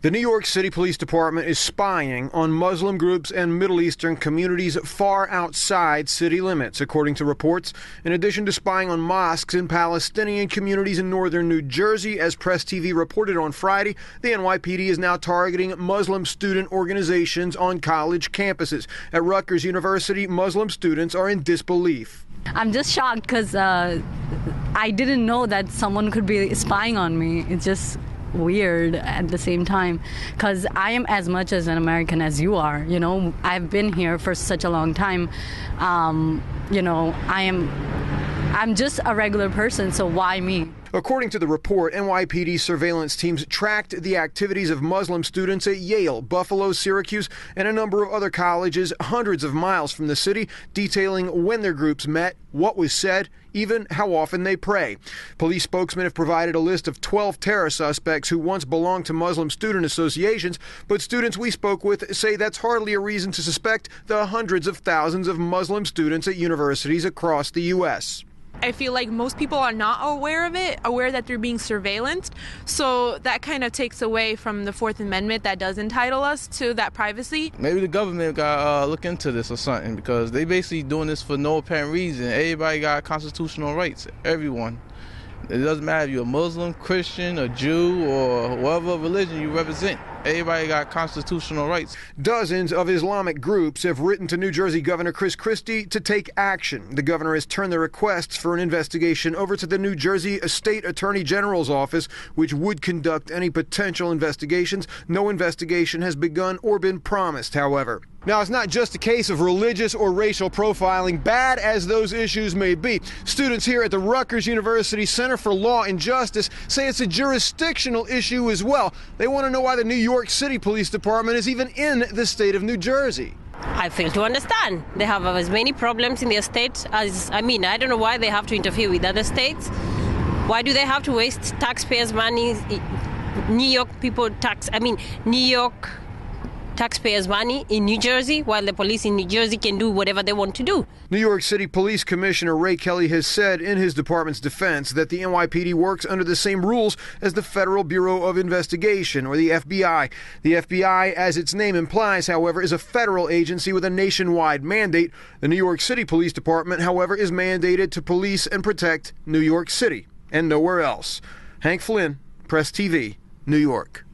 The New York City Police Department is spying on Muslim groups and Middle Eastern communities far outside city limits, according to reports. In addition to spying on mosques in Palestinian communities in northern New Jersey, as Press TV reported on Friday, the NYPD is now targeting Muslim student organizations on college campuses. At Rutgers University, Muslim students are in disbelief. I'm just shocked because I didn't know that someone could be spying on me. It's just weird at the same time, because I am as much as an American as you are. You know, I've been here for such a long time. You know, I'm just a regular person, so why me? According to the report, NYPD surveillance teams tracked the activities of Muslim students at Yale, Buffalo, Syracuse, and a number of other colleges hundreds of miles from the city, detailing when their groups met, what was said, even how often they pray. Police spokesmen have provided a list of 12 terror suspects who once belonged to Muslim student associations, but students we spoke with say that's hardly a reason to suspect the hundreds of thousands of Muslim students at universities across the U.S. I feel like most people are not aware of it, aware that they're being surveillanced. So that kind of takes away from the Fourth Amendment that does entitle us to that privacy. Maybe the government got to look into this or something, because they basically doing this for no apparent reason. Everybody got constitutional rights, everyone. It doesn't matter if you're a Muslim, Christian, a Jew, or whatever religion you represent. Everybody got constitutional rights. Dozens of Islamic groups have written to New Jersey Governor Chris Christie to take action. The governor has turned the requests for an investigation over to the New Jersey State Attorney General's office, which would conduct any potential investigations. No investigation has begun or been promised, however. Now, it's not just a case of religious or racial profiling, bad as those issues may be. Students here at the Rutgers University Center for Law and Justice say it's a jurisdictional issue as well. They want to know why the New York City Police Department is even in the state of New Jersey. I fail to understand. They have as many problems in their state as, I don't know why they have to interfere with other states. Why do they have to waste taxpayers' money, New York taxpayers' money in New Jersey, while the police in New Jersey can do whatever they want to do? New York City Police Commissioner Ray Kelly has said in his department's defense that the NYPD works under the same rules as the Federal Bureau of Investigation, or the FBI. The FBI, as its name implies, however, is a federal agency with a nationwide mandate. The New York City Police Department, however, is mandated to police and protect New York City and nowhere else. Hank Flynn, Press TV, New York.